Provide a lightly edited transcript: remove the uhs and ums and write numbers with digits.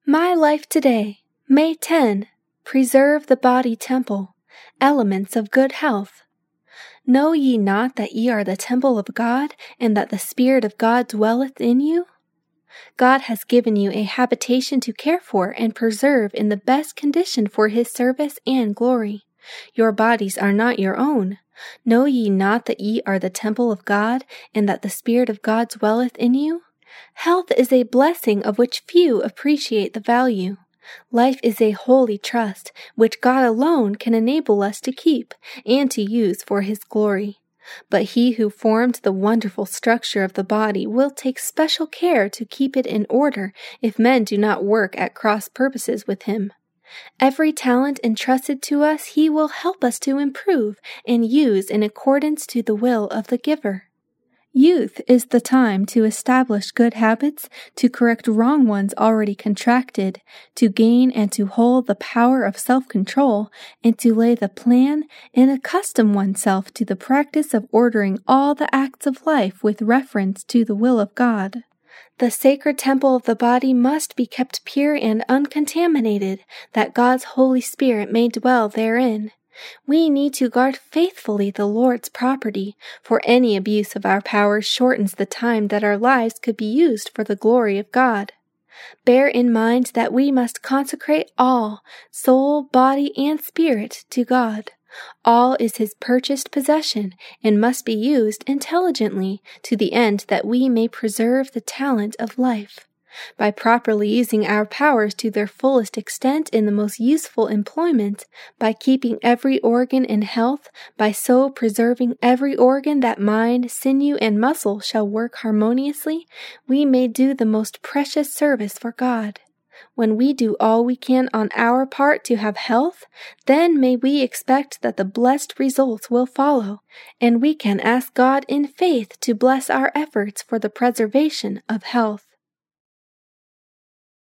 My Life Today, May 10. Preserve the body temple. Elements of good health. Know ye not that ye are the temple of God, and that the Spirit of God dwelleth in you? God has given you a habitation to care for and preserve in the best condition for His service and glory. Your bodies are not your own. Know ye not that ye are the temple of God, and that the Spirit of God dwelleth in you? Health is a blessing of which few appreciate the value. Life is a holy trust, which God alone can enable us to keep and to use for His glory. But He who formed the wonderful structure of the body will take special care to keep it in order if men do not work at cross purposes with Him. Every talent entrusted to us He will help us to improve and use in accordance to the will of the Giver. Youth is the time to establish good habits, to correct wrong ones already contracted, to gain and to hold the power of self-control, and to lay the plan and accustom oneself to the practice of ordering all the acts of life with reference to the will of God. The sacred temple of the body must be kept pure and uncontaminated, that God's Holy Spirit may dwell therein. We need to guard faithfully the Lord's property, for any abuse of our powers shortens the time that our lives could be used for the glory of God. Bear in mind that we must consecrate all, soul, body, and spirit, to God. All is His purchased possession and must be used intelligently to the end that we may preserve the talent of life. By properly using our powers to their fullest extent in the most useful employment, by keeping every organ in health, by so preserving every organ that mind, sinew, and muscle shall work harmoniously, we may do the most precious service for God. When we do all we can on our part to have health, then may we expect that the blessed results will follow, and we can ask God in faith to bless our efforts for the preservation of health.